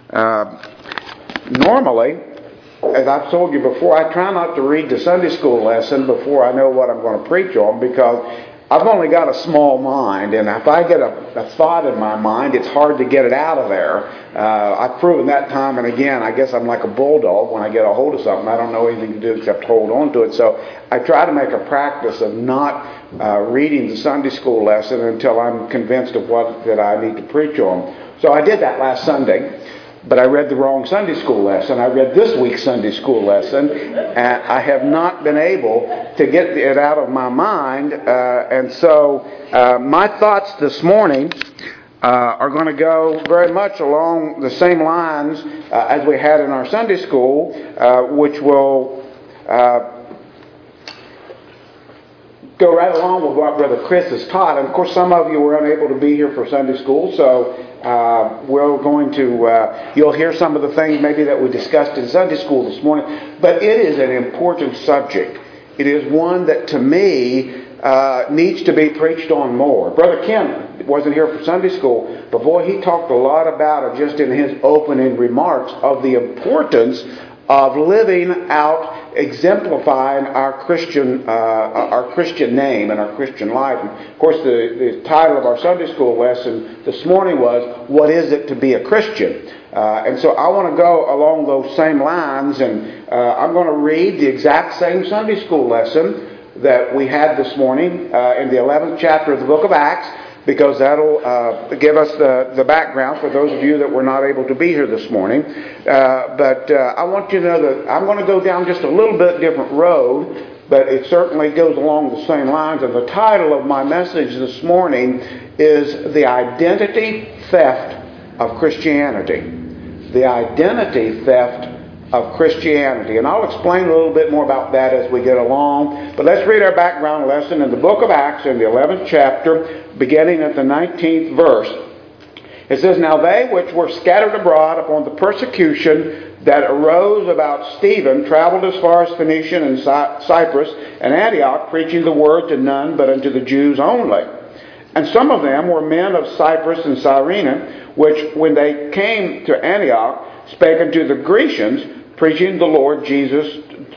Normally, as I've told you before, I try not to read the Sunday school lesson before I know what I'm going to preach on, because I've only got a small mind, and if I get a thought in my mind, it's hard to get it out of there. I've proven that time and again. I guess I'm like a bulldog. When I get a hold of something, I don't know anything to do except hold on to it. So I try to make a practice of not reading the Sunday school lesson until I'm convinced of what that I need to preach on. So I did that last Sunday. But I read the wrong Sunday school lesson. I read this week's Sunday school lesson, and I have not been able to get it out of my mind. And so my thoughts this morning are going to go very much along the same lines as we had in our Sunday school, which will go right along with what Brother Chris has taught. And of course, some of you were unable to be here for Sunday school, so we're going to, you'll hear some of the things maybe that we discussed in Sunday school this morning. But it is an important subject. It is one that, to me, needs to be preached on more. Brother Ken wasn't here for Sunday school, but boy, he talked a lot about it just in his opening remarks of the importance of living out, exemplifying our Christian name and our Christian life. And of course, the title of our Sunday school lesson this morning was, "What is it to be a Christian?" And so I want to go along those same lines, and I'm going to read the exact same Sunday school lesson that we had this morning in the 11th chapter of the book of Acts, because that'll give us the background for those of you that were not able to be here this morning. But I want you to know that I'm going to go down just a little bit different road, but it certainly goes along the same lines. And the title of my message this morning is The Identity Theft of Christianity. The Identity Theft of Christianity. And I'll explain a little bit more about that as we get along. But let's read our background lesson in the book of Acts in the 11th chapter, beginning at the 19th verse. It says, "Now they which were scattered abroad upon the persecution that arose about Stephen traveled as far as Phoenicia and Cyprus and Antioch, preaching the word to none but unto the Jews only. And some of them were men of Cyprus and Cyrene, which when they came to Antioch spake unto the Grecians, preaching the Lord Jesus.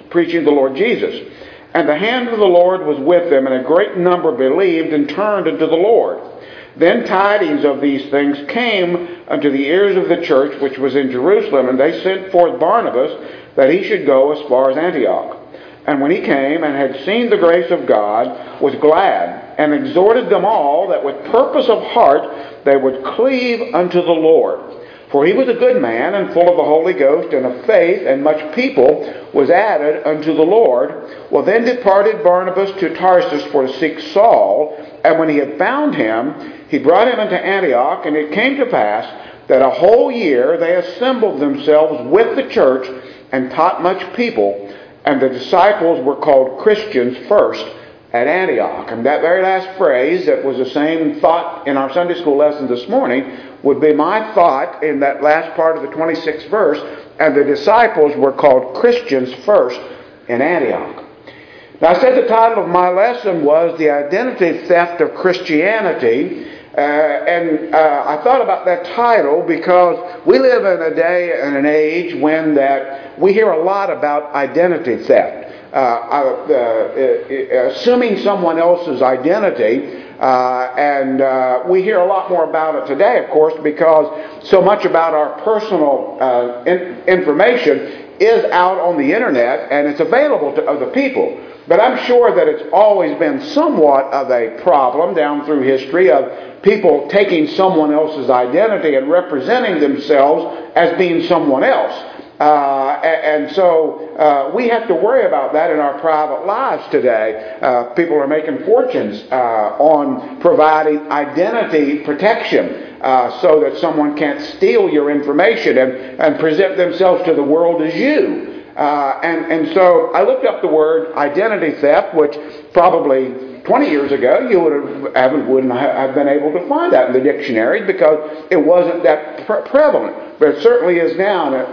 And the hand of the Lord was with them, and a great number believed and turned unto the Lord. Then tidings of these things came unto the ears of the church which was in Jerusalem, and they sent forth Barnabas that he should go as far as Antioch. And when he came and had seen the grace of God, was glad, and exhorted them all that with purpose of heart they would cleave unto the Lord. For he was a good man, and full of the Holy Ghost and of faith, and much people was added unto the Lord. Well, then departed Barnabas to Tarsus for to seek Saul, and when he had found him, he brought him into Antioch. And it came to pass that a whole year they assembled themselves with the church, and taught much people, and the disciples were called Christians first at Antioch." And that very last phrase, that was the same thought in our Sunday school lesson this morning, would be my thought in that last part of the 26th verse. "And the disciples were called Christians first in Antioch." Now, I said the title of my lesson was The Identity Theft of Christianity. And I thought about that title because we live in a day and an age when that we hear a lot about identity theft. Assuming someone else's identity, and we hear a lot more about it today, of course, because so much about our personal information is out on the internet, and it's available to other people. But I'm sure that it's always been somewhat of a problem down through history of people taking someone else's identity and representing themselves as being someone else. And so we have to worry about that in our private lives today. People are making fortunes on providing identity protection so that someone can't steal your information and present themselves to the world as you. And so I looked up the word identity theft, which probably 20 years ago you wouldn't have been able to find that in the dictionary because it wasn't that prevalent. But it certainly is now. And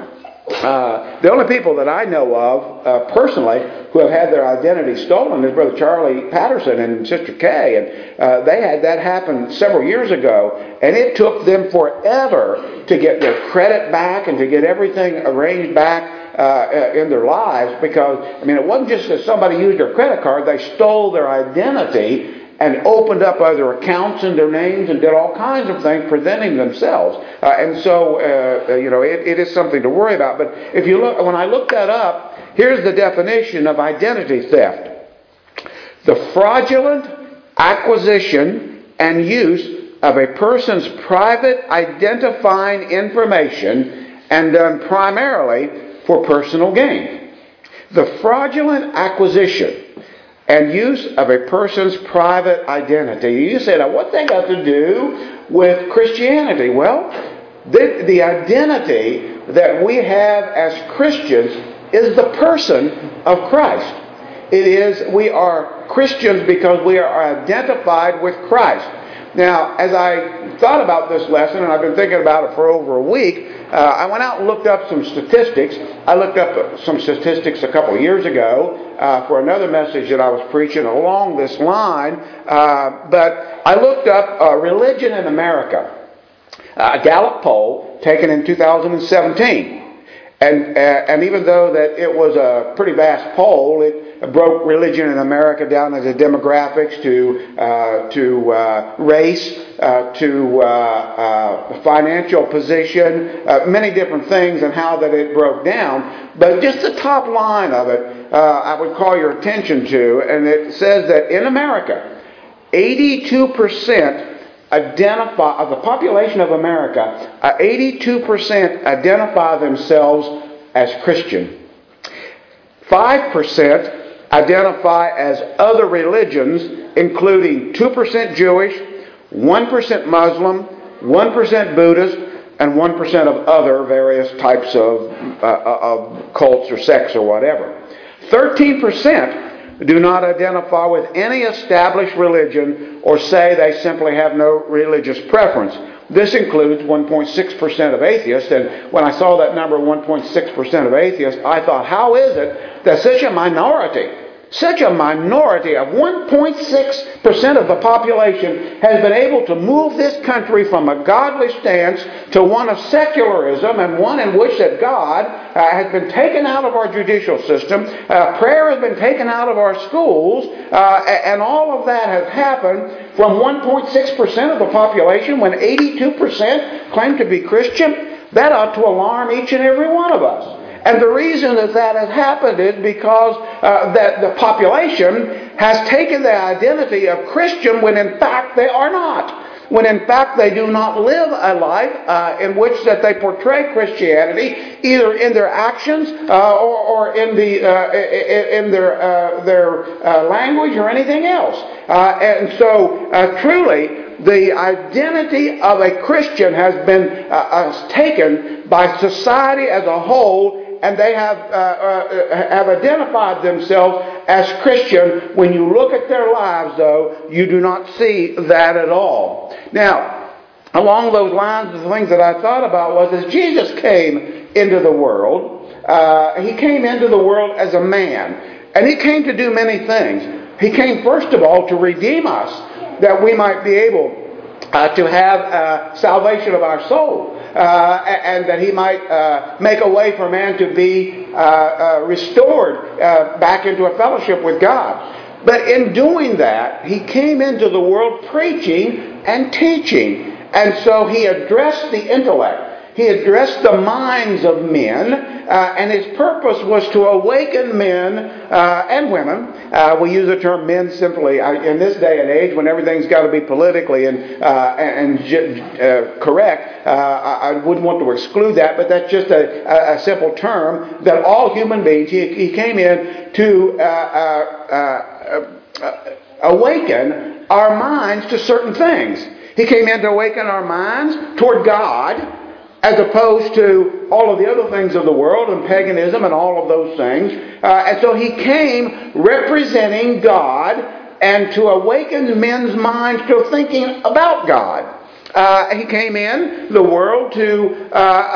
The only people that I know of personally who have had their identity stolen is Brother Charlie Patterson and Sister Kay, and they had that happen several years ago, and it took them forever to get their credit back and to get everything arranged back in their lives, because, I mean, it wasn't just that somebody used their credit card, they stole their identity and opened up other accounts in their names and did all kinds of things presenting themselves. And so, it is something to worry about. But if you look, when I looked that up, here's the definition of identity theft. The fraudulent acquisition and use of a person's private identifying information and done primarily for personal gain. The fraudulent acquisition and use of a person's private identity. You say, now what's that got to do with Christianity? Well, the identity that we have as Christians is the person of Christ. It is, we are Christians because we are identified with Christ. Now, as I thought about this lesson, and I've been thinking about it for over a week, I went out and looked up some statistics. I looked up some statistics a couple of years ago for another message that I was preaching along this line. But I looked up religion in America, a Gallup poll taken in 2017. And even though that it was a pretty vast poll, it broke religion in America down into demographics, to race, to financial position, many different things, and how that it broke down. But just the top line of it, I would call your attention to, and it says that in America, 82% identify, of the population of America, 82% identify themselves as Christian. 5% identify as other religions, including 2% Jewish, 1% Muslim, 1% Buddhist, and 1% of other various types of cults or sects or whatever. 13% do not identify with any established religion or say they simply have no religious preference. This includes 1.6% of atheists, and when I saw that number, 1.6% of atheists, I thought, how is it that such a minority of 1.6% of the population has been able to move this country from a godly stance to one of secularism, and one in which that God has been taken out of our judicial system, prayer has been taken out of our schools, and all of that has happened from 1.6% of the population when 82% claim to be Christian. That ought to alarm each and every one of us. And the reason that that has happened is because that the population has taken the identity of Christian when in fact they are not. When in fact they do not live a life in which that they portray Christianity, either in their actions or in their language or anything else. And so truly, the identity of a Christian has been taken by society as a whole, and they have identified themselves as Christian. When you look at their lives, though, you do not see that at all. Now, along those lines, the things that I thought about was as Jesus came into the world, He came into the world as a man, and He came to do many things. He came, first of all, to redeem us, that we might be able to have salvation of our soul. And that He might make a way for man to be restored back into a fellowship with God. But in doing that, He came into the world preaching and teaching. And so He addressed the intellect. He addressed the minds of men, and His purpose was to awaken men and women. We use the term men simply in this day and age when everything's got to be politically correct. I wouldn't want to exclude that, but that's just a simple term that all human beings, He came in to awaken our minds to certain things. He came in to awaken our minds toward God, as opposed to all of the other things of the world and paganism and all of those things. And so He came representing God and to awaken men's minds to thinking about God. He came in the world to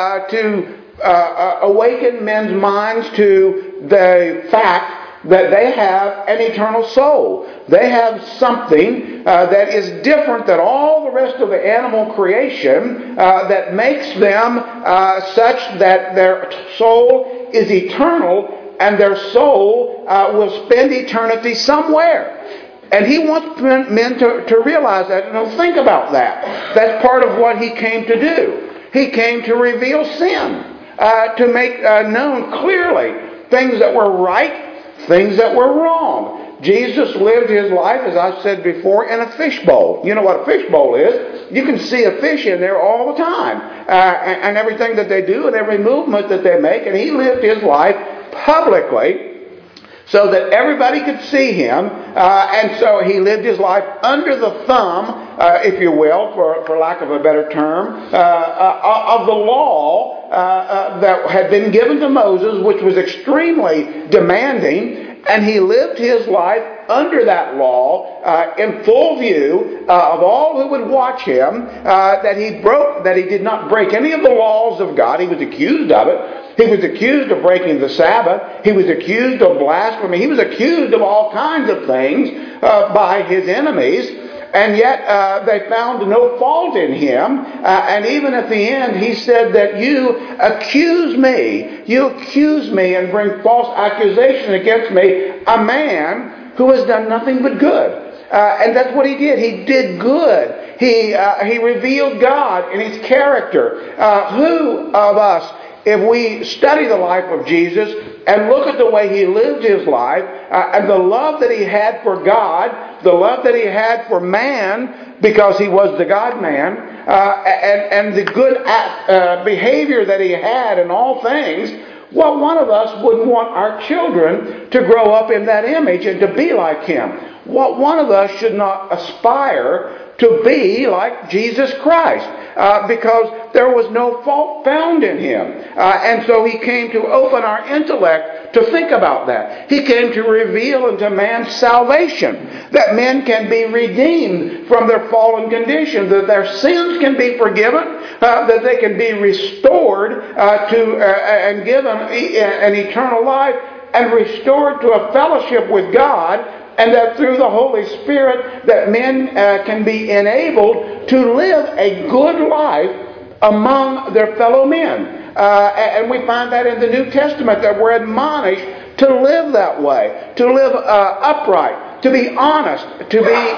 awaken men's minds to the fact that they have an eternal soul. They have something that is different than all the rest of the animal creation that makes them such that their soul is eternal and their soul will spend eternity somewhere. And he wants men to realize that. Think about that. That's part of what he came to do. He came to reveal sin, to make known clearly things that were right, things that were wrong. Jesus lived his life, as I said before, in a fishbowl. You know what a fishbowl is? You can see a fish in there all the time. And everything that they do and every movement that they make. And he lived his life publicly so that everybody could see him. And so he lived his life under the thumb, if you will, for lack of a better term, of the law that had been given to Moses, which was extremely demanding. And he lived his life under that law in full view of all who would watch him, that he did not break any of the laws of God. He was accused of it. He was accused of breaking the Sabbath. He was accused of blasphemy. He was accused of all kinds of things by his enemies. And yet they found no fault in him. And even at the end, he said that you accuse me and bring false accusation against me, a man who has done nothing but good. And that's what he did. He did good. He revealed God in his character. Who of us, if we study the life of Jesus and look at the way he lived his life and the love that he had for God, the love that he had for man because he was the God-man, and the good behavior that he had in all things, well, one of us wouldn't want our children to grow up in that image and to be like him. Well, one of us should not aspire to be like Jesus Christ, because there was no fault found in him. And so he came to open our intellect to think about that. He came to reveal unto man salvation, that men can be redeemed from their fallen condition, that their sins can be forgiven, that they can be restored and given an eternal life, and restored to a fellowship with God. And that through the Holy Spirit that men can be enabled to live a good life among their fellow men. And we find that in the New Testament, that we're admonished to live that way, to live upright, to be honest, to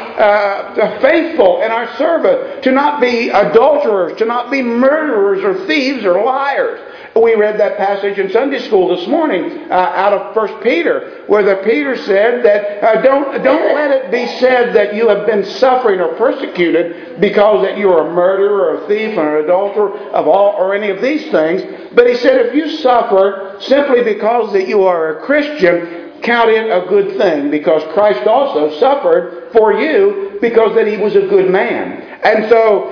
be faithful in our service, to not be adulterers, to not be murderers or thieves or liars. We read that passage in Sunday school this morning out of 1 Peter, where the Peter said that don't let it be said that you have been suffering or persecuted because that you are a murderer or a thief or an adulterer or any of these things. But he said if you suffer simply because that you are a Christian, count it a good thing, because Christ also suffered for you because that he was a good man. And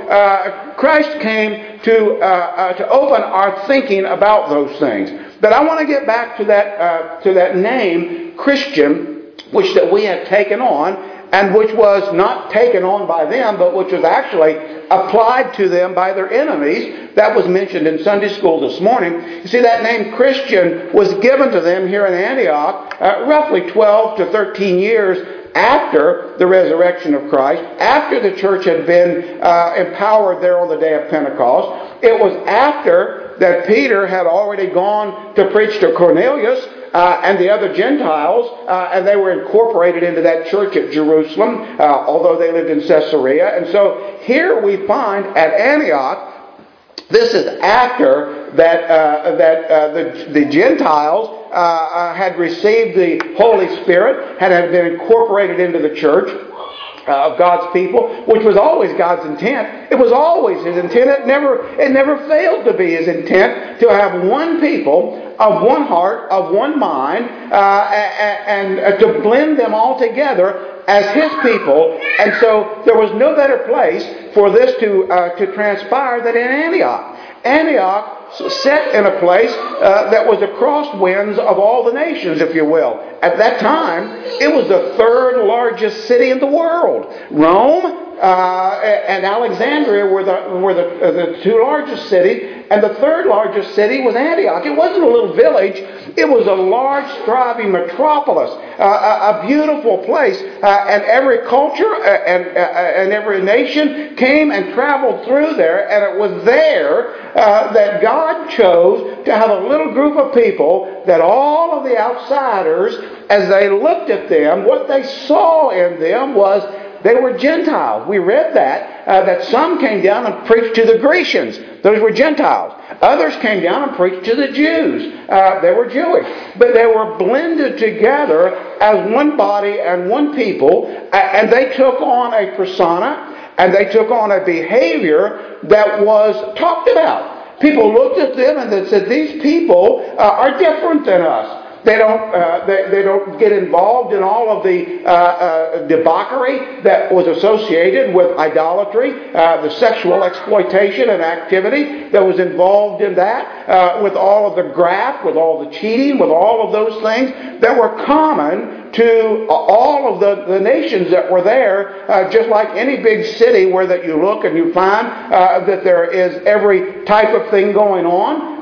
so Christ came to open our thinking about those things. But I want to get back to that name, Christian, which that we had taken on, and which was not taken on by them, but which was actually applied to them by their enemies. That was mentioned in Sunday school this morning. You see, that name Christian was given to them here in Antioch roughly 12 to 13 years after the resurrection of Christ, after the church had been empowered there on the day of Pentecost. It was after that Peter had already gone to preach to Cornelius and the other Gentiles, and they were incorporated into that church at Jerusalem, although they lived in Caesarea. And so here we find at Antioch, this is after the Gentiles had received the Holy Spirit, had been incorporated into the church of God's people, which was always God's intent. It was always his intent. It never failed to be his intent to have one people of one heart, of one mind, and to blend them all together as his people. And so there was no better place for this to transpire than in Antioch. Antioch set in a place that was the crosswinds of all the nations, if you will. At that time, it was the third largest city in the world. Rome and Alexandria were the two largest cities, and the third largest city was Antioch. It wasn't a little village. It was a large, thriving metropolis, a beautiful place, and every culture and every nation came and traveled through there, and it was there that God chose to have a little group of people that all of the outsiders, as they looked at them, what they saw in them was they were Gentiles. We read that some came down and preached to the Grecians. Those were Gentiles. Others came down and preached to the Jews. They were Jewish. But they were blended together as one body and one people, and they took on a persona, and they took on a behavior that was talked about. People looked at them and they said, these people are different than us. They don't get involved in all of the debauchery that was associated with idolatry, the sexual exploitation and activity that was involved in that, with all of the graft, with all the cheating, with all of those things that were common to all of the nations that were there, just like any big city where that you look and you find that there is every type of thing going on.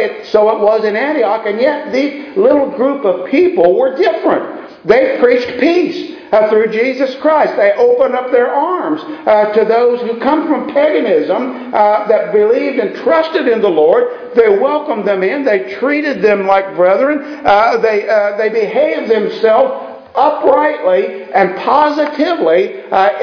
So it was in Antioch, and yet these little group of people were different. They preached peace through Jesus Christ. They opened up their arms to those who come from paganism that believed and trusted in the Lord. They welcomed them in. They treated them like brethren. They behaved themselves uprightly and positively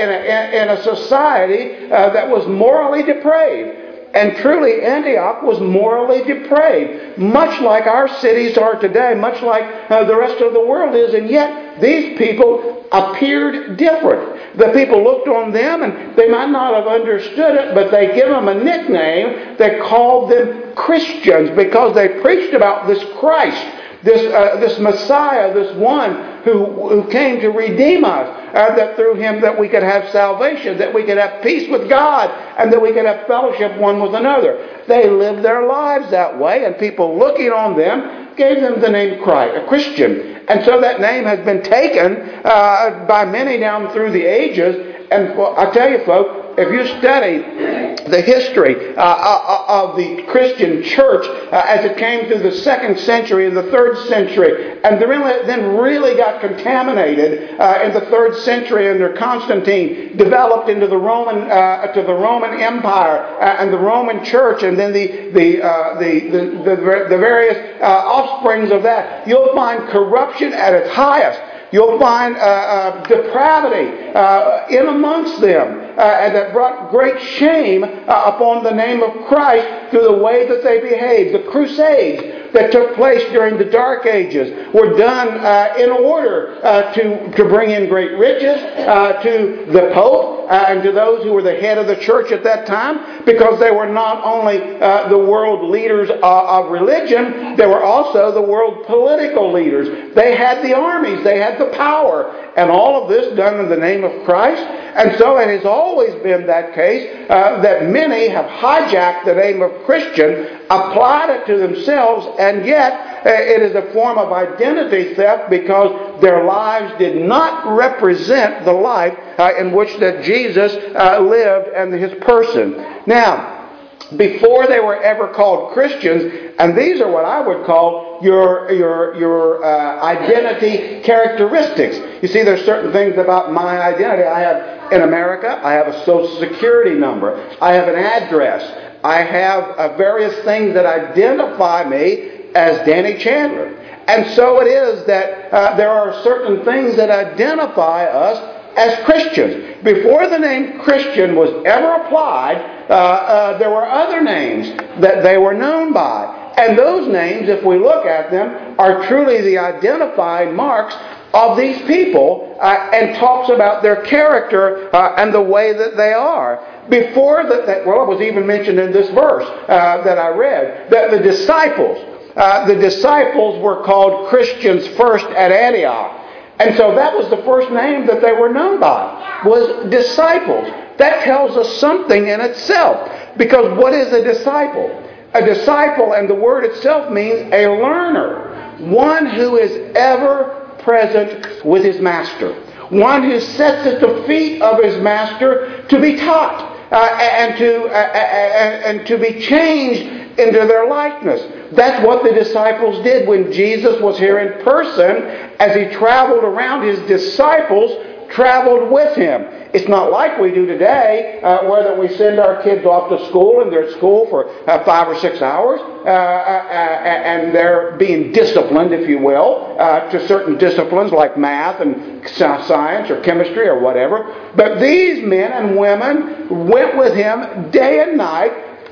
in a society that was morally depraved. And truly, Antioch was morally depraved, much like our cities are today, much like the rest of the world is, and yet these people appeared different. The people looked on them, and they might not have understood it, but they give them a nickname. They called them Christians because they preached about this Christ, this Messiah, this one who came to redeem us, that through him that we could have salvation, that we could have peace with God, and that we could have fellowship one with another. They lived their lives that way, and people looking on them gave them the name Christian. And so that name has been taken by many down through the ages. And I tell you, folks, if you study the history of the Christian church as it came through the 2nd century and the 3rd century, and then really got contaminated in the 3rd century under Constantine, developed into the Roman Empire and the Roman Church, and then the various offsprings of that, you'll find corruption at its highest. You'll find depravity in amongst them, and that brought great shame upon the name of Christ through the way that they behaved. The Crusades that took place during the Dark Ages were done in order to bring in great riches to the Pope and to those who were the head of the church at that time, because they were not only the world leaders of religion, they were also the world political leaders. They had the armies, they had the power, and all of this done in the name of Christ. And so it has always been that case that many have hijacked the name of Christian, applied it to themselves, and yet it is a form of identity theft because their lives did not represent the life in which that Jesus lived and his person. Now, before they were ever called Christians, and these are what I would call your identity characteristics. You see, there's certain things about my identity. I have, in America, I have a social security number. I have an address. I have various things that identify me as Danny Chandler. And so it is that there are certain things that identify us as Christians. Before the name Christian was ever applied, there were other names that they were known by. And those names, if we look at them, are truly the identifying marks of these people and talks about their character and the way that they are. Before that, it was even mentioned in this verse that I read, that the disciples were called Christians first at Antioch. And so that was the first name that they were known by, was disciples. That tells us something in itself. Because what is a disciple? A disciple, and the word itself means a learner. One who is ever present with his master. one who sits at the feet of his master to be taught and to be changed into their likeness. That's what the disciples did when Jesus was here in person. As he traveled around, his disciples traveled with him. It's not like we do today, where we send our kids off to school and they're at school for 5 or 6 hours, and they're being disciplined, if you will, to certain disciplines like math and science or chemistry or whatever. But these men and women went with him day and night,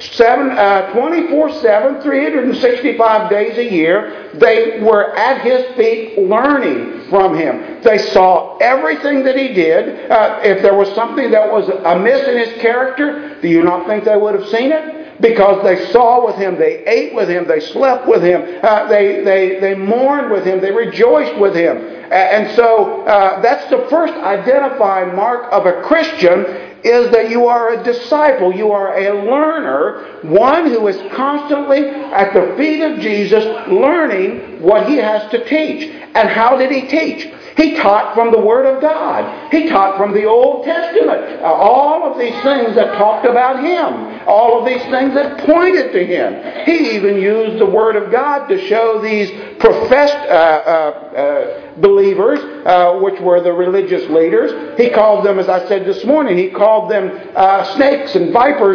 24/7, 365 days a year. They were at his feet learning from him. They saw everything that he did. If there was something that was amiss in his character, do you not think they would have seen it? Because they saw with him, they ate with him, they slept with him, they mourned with him, they rejoiced with him. And so that's the first identifying mark of a Christian, is that you are a disciple, you are a learner, one who is constantly at the feet of Jesus learning what he has to teach. And how did he teach? He taught from the Word of God. He taught from the Old Testament. All of these things that talked about him. All of these things that pointed to him. He even used the Word of God to show these professed believers, which were the religious leaders. He called them, as I said this morning, he called them snakes and vipers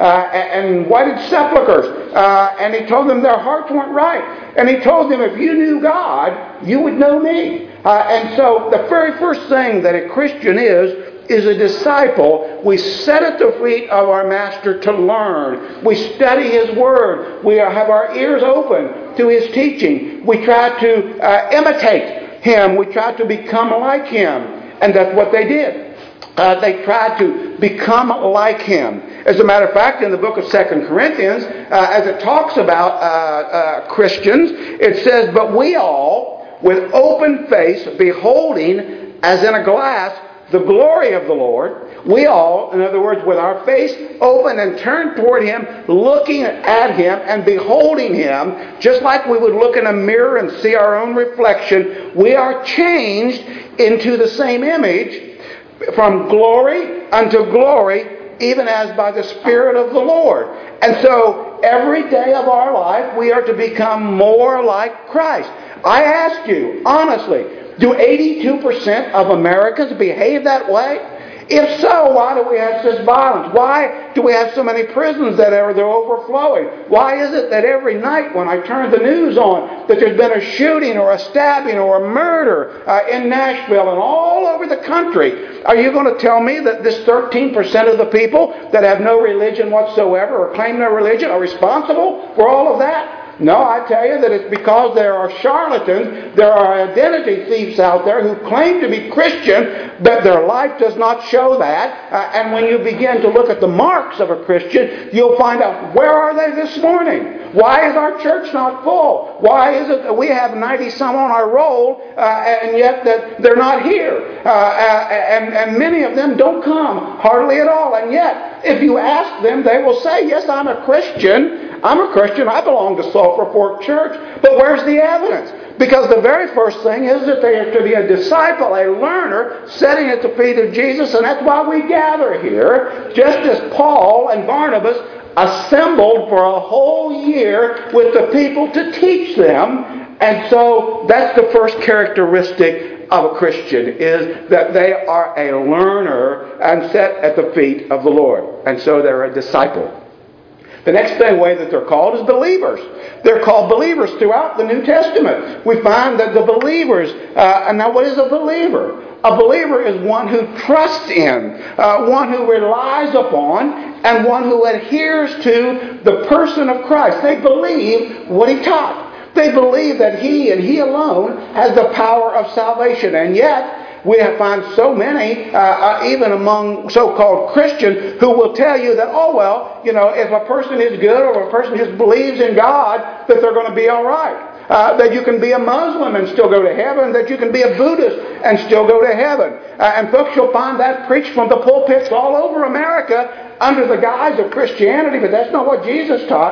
and whited sepulchres. And he told them their hearts weren't right. And he told them, if you knew God, you would know me. And so the very first thing that a Christian is a disciple. We sit at the feet of our Master to learn. We study His Word. We have our ears open to His teaching. We try to imitate Him. We try to become like Him. And that's what they did. They tried to become like Him. As a matter of fact, in the book of 2 Corinthians, as it talks about Christians, it says, "But we all, with open face, beholding as in a glass the glory of the Lord," we all, in other words, with our face open and turned toward Him, looking at Him and beholding Him, just like we would look in a mirror and see our own reflection, we are changed into the same image from glory unto glory, even as by the Spirit of the Lord. And so, every day of our life, we are to become more like Christ. I ask you, honestly, do 82% of Americans behave that way? If so, why do we have such violence? Why do we have so many prisons that they're overflowing? Why is it that every night when I turn the news on that there's been a shooting or a stabbing or a murder in Nashville and all over the country? Are you going to tell me that this 13% of the people that have no religion whatsoever or claim no religion are responsible for all of that? No, I tell you that it's because there are charlatans, there are identity thieves out there who claim to be Christian, but their life does not show that. And when you begin to look at the marks of a Christian, you'll find out, where are they this morning? Why is our church not full? Why is it that we have 90-some on our roll, and yet that they're not here? And many of them don't come, hardly at all. And yet, if you ask them, they will say, yes, I'm a Christian. I'm a Christian. I belong to Sulphur Fork Church. But where's the evidence? Because the very first thing is that they are to be a disciple, a learner, sitting at the feet of Jesus. And that's why we gather here, just as Paul and Barnabas assembled for a whole year with the people to teach them. And so that's the first characteristic of a Christian, is that they are a learner and sit at the feet of the Lord. And so they're a disciple. The next way that they're called is believers. They're called believers throughout the New Testament. We find that the believers, and now what is a believer? A believer is one who trusts in, one who relies upon, and one who adheres to the person of Christ. They believe what He taught. They believe that He and He alone has the power of salvation. And yet, we find so many, even among so-called Christians, who will tell you that, oh, well, if a person is good or a person just believes in God, that they're going to be all right. That you can be a Muslim and still go to heaven, that you can be a Buddhist and still go to heaven. And folks, you'll find that preached from the pulpits all over America under the guise of Christianity, but that's not what Jesus taught.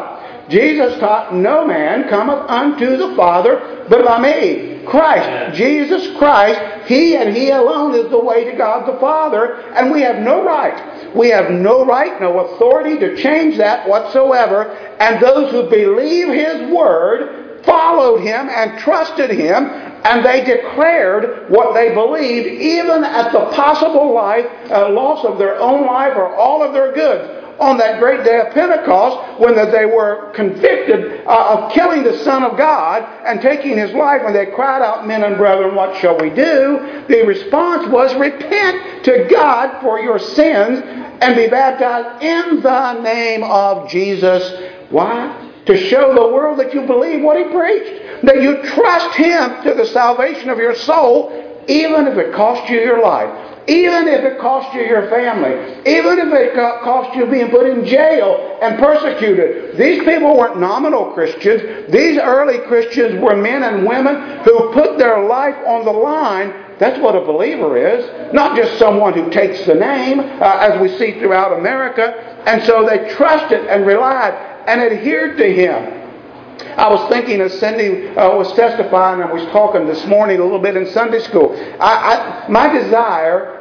Jesus taught, no man cometh unto the Father but by me. Christ, Jesus Christ, He and He alone is the way to God the Father, and we have no right. We have no right, no authority to change that whatsoever, and those who believe His Word followed Him and trusted Him, and they declared what they believed, even at the possible loss of their own life or all of their goods. On that great day of Pentecost, when they were convicted of killing the Son of God and taking His life, when they cried out, men and brethren, what shall we do? The response was, repent to God for your sins and be baptized in the name of Jesus. Why? To show the world that you believe what He preached. That you trust Him to the salvation of your soul, even if it costs you your life. Even if it cost you your family. Even if it cost you being put in jail and persecuted. These people weren't nominal Christians. These early Christians were men and women who put their life on the line. That's what a believer is. Not just someone who takes the name, as we see throughout America. And so they trusted and relied and adhered to Him. I was thinking as Cindy was testifying and was talking this morning a little bit in Sunday school. My desire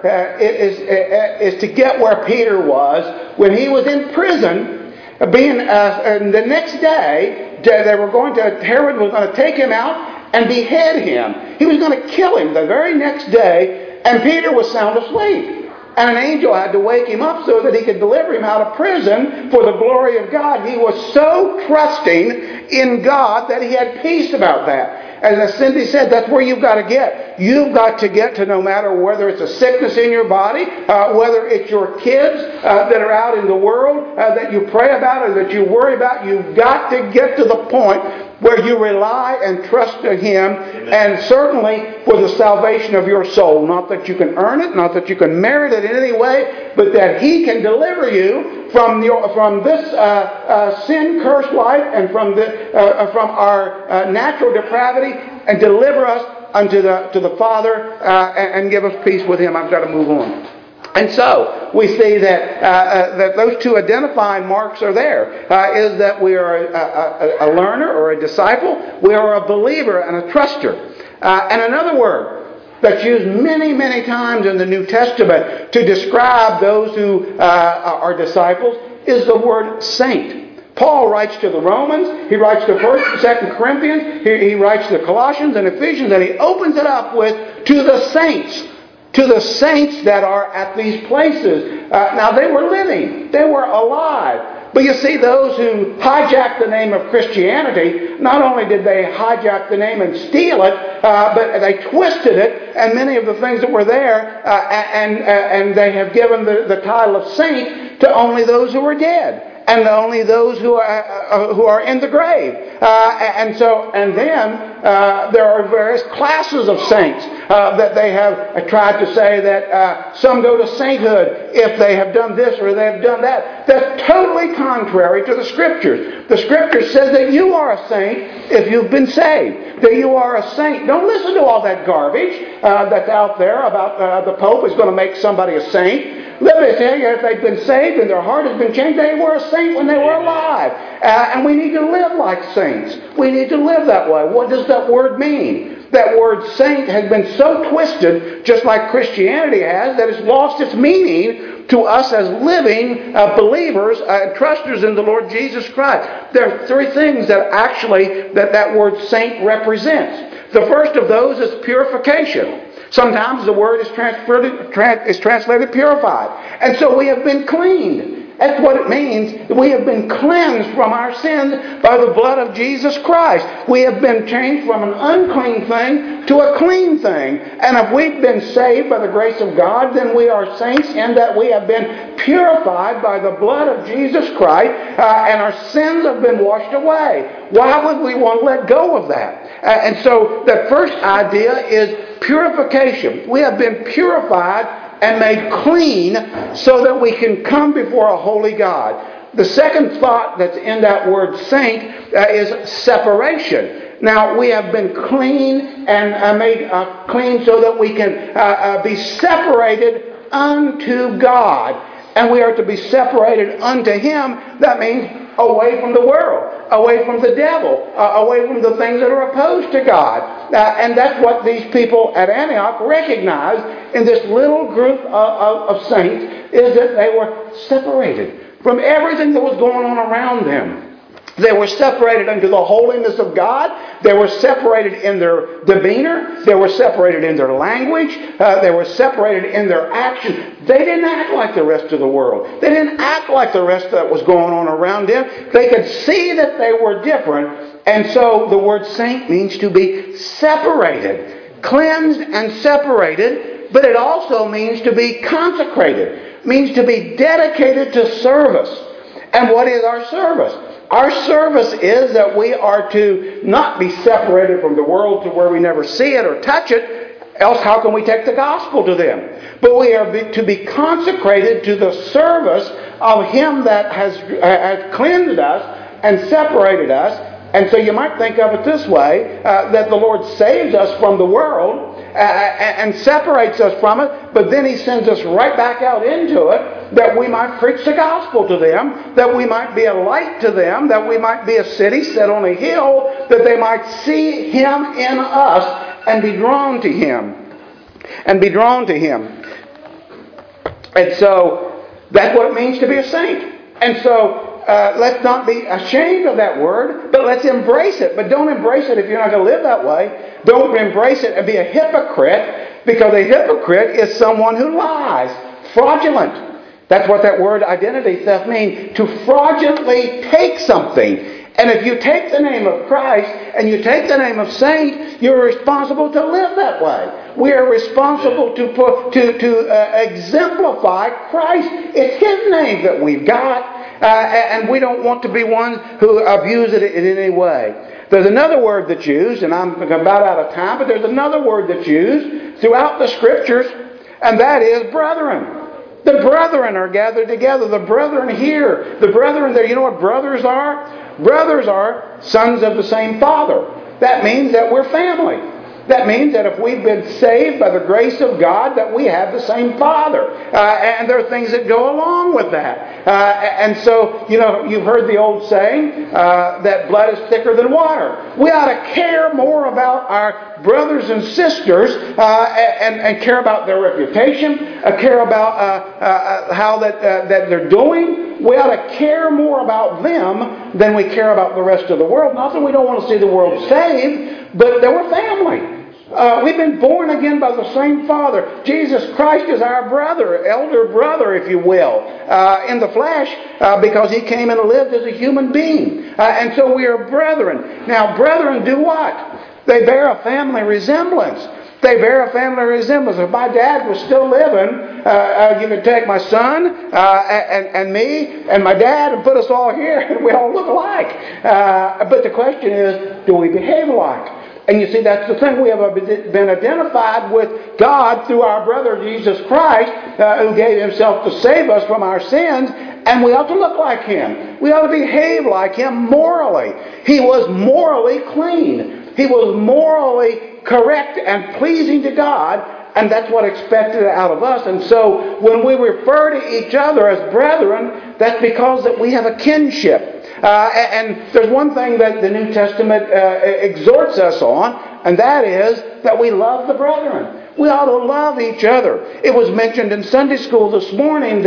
is to get where Peter was when he was in prison. And the next day, Herod was going to take him out and behead him. He was going to kill him the very next day, and Peter was sound asleep. And an angel had to wake him up so that he could deliver him out of prison for the glory of God. He was so trusting in God that he had peace about that. And as Cindy said, that's where you've got to get. You've got to get to, no matter whether it's a sickness in your body, whether it's your kids that are out in the world that you pray about or that you worry about, you've got to get to the point where you rely and trust in Him, and certainly for the salvation of your soul. Not that you can earn it, not that you can merit it in any way, but that He can deliver you from this sin-cursed life and from our natural depravity, and deliver us unto the Father and give us peace with Him. I've got to move on. And so, we see that those two identifying marks are there. Is that we are a learner or a disciple. We are a believer and a truster. And another word that's used many, many times in the New Testament to describe those who are disciples is the word saint. Paul writes to the Romans, he writes to 1st and 2nd Corinthians, he writes to Colossians and Ephesians, and he opens it up with, to the saints. To the saints that are at these places. Now they were living. They were alive. But you see, those who hijacked the name of Christianity, not only did they hijack the name and steal it, but they twisted it, and many of the things that were there, and they have given the title of saint to only those who are dead. And only those who are in the grave. And then there are various classes of saints that they have tried to say that some go to sainthood if they have done this or they have done that. That's totally contrary to the Scriptures. The Scripture says that you are a saint if you've been saved. That you are a saint. Don't listen to all that garbage that's out there about the Pope is going to make somebody a saint. Let me tell you, if they've been saved and their heart has been changed, they were a saint when they were alive. And we need to live like saints. We need to live that way. What does that word mean? That word saint has been so twisted, just like Christianity has, that it's lost its meaning to us as living believers, trusters in the Lord Jesus Christ. There are three things that actually that word saint represents. The first of those is purification. Sometimes the word is translated purified. And so we have been cleaned. That's what it means. We have been cleansed from our sins by the blood of Jesus Christ. We have been changed from an unclean thing to a clean thing. And if we've been saved by the grace of God, then we are saints in that we have been purified by the blood of Jesus Christ, and our sins have been washed away. Why would we want to let go of that? And so the first idea is purification. We have been purified and made clean so that we can come before a holy God. The second thought that's in that word saint is separation. Now, we have been clean and made clean so that we can be separated unto God. And we are to be separated unto Him. That means away from the world, away from the devil, away from the things that are opposed to God. And that's what these people at Antioch recognized in this little group of saints, is that they were separated from everything that was going on around them. They were separated unto the holiness of God. They were separated in their demeanor. They were separated in their language. They were separated in their action. They didn't act like the rest of the world. They didn't act like the rest that was going on around them. They could see that they were different. And so the word saint means to be separated, cleansed and separated. But it also means to be consecrated, means to be dedicated to service. And what is our service? Our service is that we are to not be separated from the world to where we never see it or touch it, else how can we take the gospel to them? But we are to be consecrated to the service of Him that has cleansed us and separated us. And so you might think of it this way, that the Lord saves us from the world and separates us from it, but then He sends us right back out into it, that we might preach the gospel to them, that we might be a light to them, that we might be a city set on a hill, that they might see Him in us and be drawn to Him. And be drawn to Him. And so, that's what it means to be a saint. And so, let's not be ashamed of that word, but let's embrace it. But don't embrace it if you're not going to live that way. Don't embrace it and be a hypocrite, because a hypocrite is someone who lies. Fraudulent. That's what that word identity theft means. To fraudulently take something. And if you take the name of Christ and you take the name of saint, you're responsible to live that way. We are responsible to exemplify Christ. It's His name that we've got. And we don't want to be one who abuse it in any way. There's another word that's used, and I'm about out of time, but there's another word that's used throughout the Scriptures, and that is brethren. The brethren are gathered together. The brethren here. The brethren there. You know what brothers are? Brothers are sons of the same Father. That means that we're family. That means that if we've been saved by the grace of God, that we have the same Father. And there are things that go along with that. And so, you know, you've heard the old saying that blood is thicker than water. We ought to care more about our brothers and sisters and care about their reputation, care about how that they're doing. We ought to care more about them than we care about the rest of the world. Not that we don't want to see the world saved, but that we're family. We've been born again by the same Father. Jesus Christ is our brother, elder brother, if you will, in the flesh, because He came and lived as a human being. And so we are brethren. Now, brethren do what? They bear a family resemblance. They bear a family resemblance. If my dad was still living, you could take my son and me and my dad and put us all here and we all look alike. But the question is, do we behave alike? And you see, that's the thing. We have been identified with God through our brother Jesus Christ, who gave Himself to save us from our sins, and we ought to look like Him. We ought to behave like Him morally. He was morally clean. He was morally correct and pleasing to God, and that's what expected out of us. And so when we refer to each other as brethren, that's because that we have a kinship. And there's one thing that the New Testament exhorts us on, and that is that we love the brethren. We ought to love each other. It was mentioned in Sunday school this morning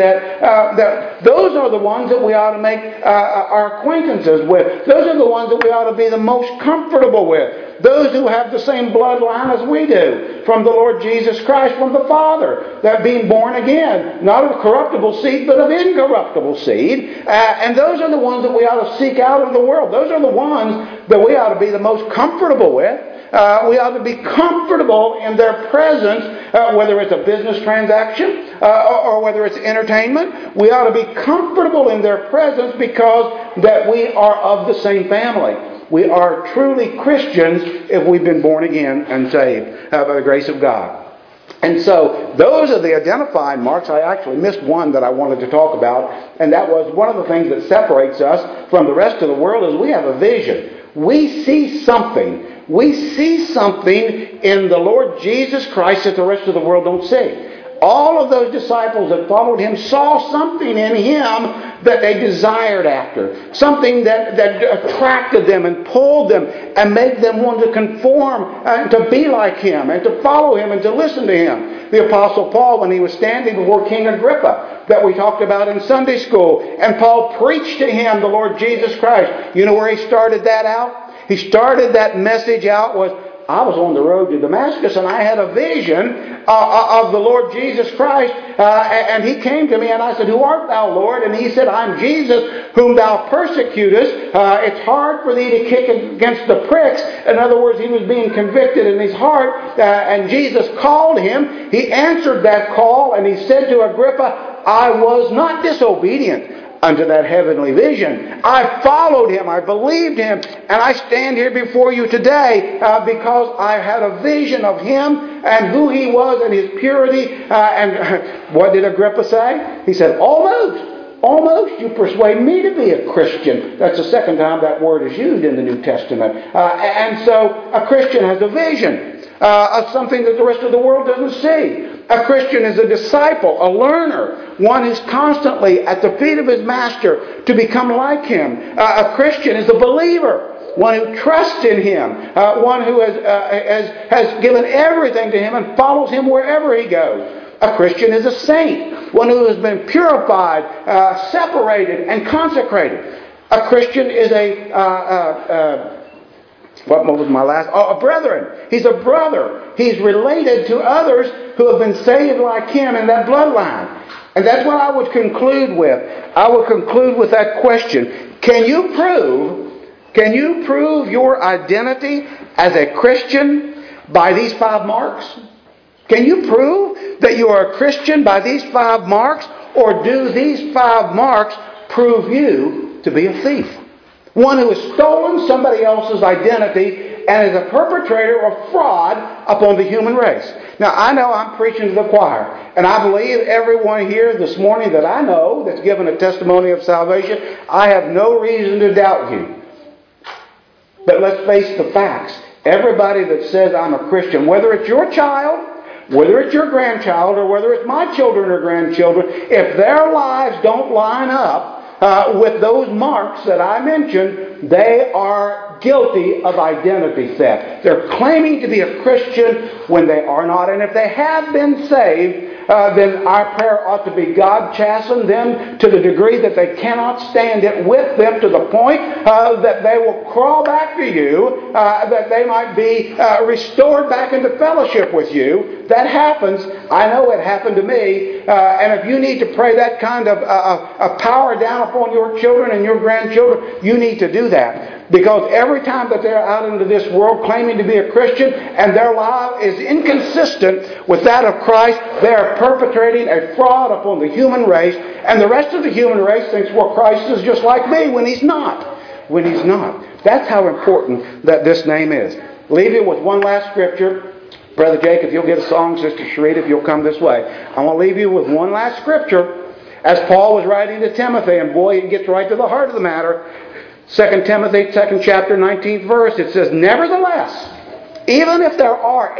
that those are the ones that we ought to make our acquaintances with. Those are the ones that we ought to be the most comfortable with. Those who have the same bloodline as we do, from the Lord Jesus Christ, from the Father, that being born again, not of corruptible seed, but of incorruptible seed. And those are the ones that we ought to seek out of the world. Those are the ones that we ought to be the most comfortable with. We ought to be comfortable in their presence, whether it's a business transaction or whether it's entertainment. We ought to be comfortable in their presence because that we are of the same family. We are truly Christians if we've been born again and saved by the grace of God. And so those are the identifying marks. I actually missed one that I wanted to talk about, and that was one of the things that separates us from the rest of the world is we have a vision. We see something. We see something in the Lord Jesus Christ that the rest of the world don't see. All of those disciples that followed him saw something in him that they desired after. Something that attracted them and pulled them and made them want to conform and to be like him and to follow him and to listen to him. The Apostle Paul, when he was standing before King Agrippa, that we talked about in Sunday school, and Paul preached to him the Lord Jesus Christ. You know where he started that out? He started that message out was, I was on the road to Damascus and I had a vision of the Lord Jesus Christ, and he came to me and I said, who art thou, Lord? And he said, I'm Jesus whom thou persecutest. It's hard for thee to kick against the pricks. In other words, he was being convicted in his heart, and Jesus called him. He answered that call and he said to Agrippa, I was not disobedient unto that heavenly vision. I followed him, I believed him, and I stand here before you today because I had a vision of him and who he was and his purity. And what did Agrippa say? He said, almost you persuade me to be a Christian. That's the second time that word is used in the New Testament. And so a Christian has a vision of something that the rest of the world doesn't see. A Christian is a disciple, a learner, one who's constantly at the feet of his master to become like him. A Christian is a believer, one who trusts in him, one who has given everything to him and follows him wherever he goes. A Christian is a saint, one who has been purified, separated, and consecrated. A Christian is a brethren. He's a brother. He's related to others who have been saved like him in that bloodline. And that's what I would conclude with. I would conclude with that question. Can you prove your identity as a Christian by these 5 marks? Can you prove that you are a Christian by these 5 marks? Or do these 5 marks prove you to be a thief? One who has stolen somebody else's identity and is a perpetrator of fraud upon the human race. Now, I know I'm preaching to the choir, and I believe everyone here this morning that I know that's given a testimony of salvation, I have no reason to doubt you. But let's face the facts. Everybody that says I'm a Christian, whether it's your child, whether it's your grandchild, or whether it's my children or grandchildren, if their lives don't line up with those marks that I mentioned, they are guilty of identity theft. They're claiming to be a Christian when they are not. And if they have been saved, then our prayer ought to be, God chasten them to the degree that they cannot stand it with them, to the point that they will crawl back to you, that they might be restored back into fellowship with you. That happens. I know it happened to me. And if you need to pray that kind of power down upon your children and your grandchildren, you need to do that. Because every time that they're out into this world claiming to be a Christian and their life is inconsistent with that of Christ, they are perpetrating a fraud upon the human race. And the rest of the human race thinks, well, Christ is just like me, when He's not. When He's not. That's how important that this name is. Leave you with one last scripture. Brother Jake, if you'll get a song, Sister Sharita, if you'll come this way. I want to leave you with one last scripture. As Paul was writing to Timothy, and boy, it gets right to the heart of the matter. 2 Timothy, 2nd chapter, 19th verse, it says, nevertheless, even if there are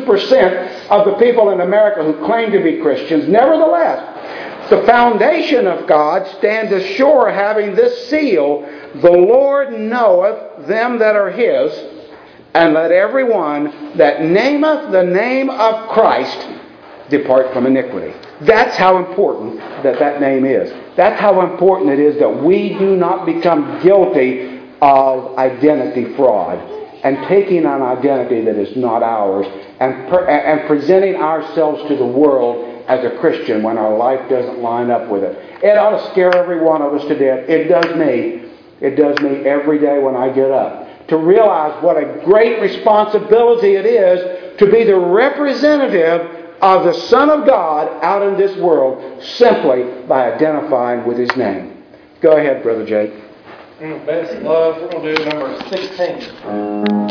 82% of the people in America who claim to be Christians, nevertheless, the foundation of God stands assured, having this seal, the Lord knoweth them that are His, and let everyone that nameth the name of Christ depart from iniquity. That's how important that name is. That's how important it is that we do not become guilty of identity fraud and taking an identity that is not ours and presenting ourselves to the world as a Christian when our life doesn't line up with it. It ought to scare every one of us to death. It does me. It does me every day when I get up. To realize what a great responsibility it is to be the representative of the Son of God out in this world simply by identifying with His name. Go ahead, Brother Jake. Best love. We're going to do number 16.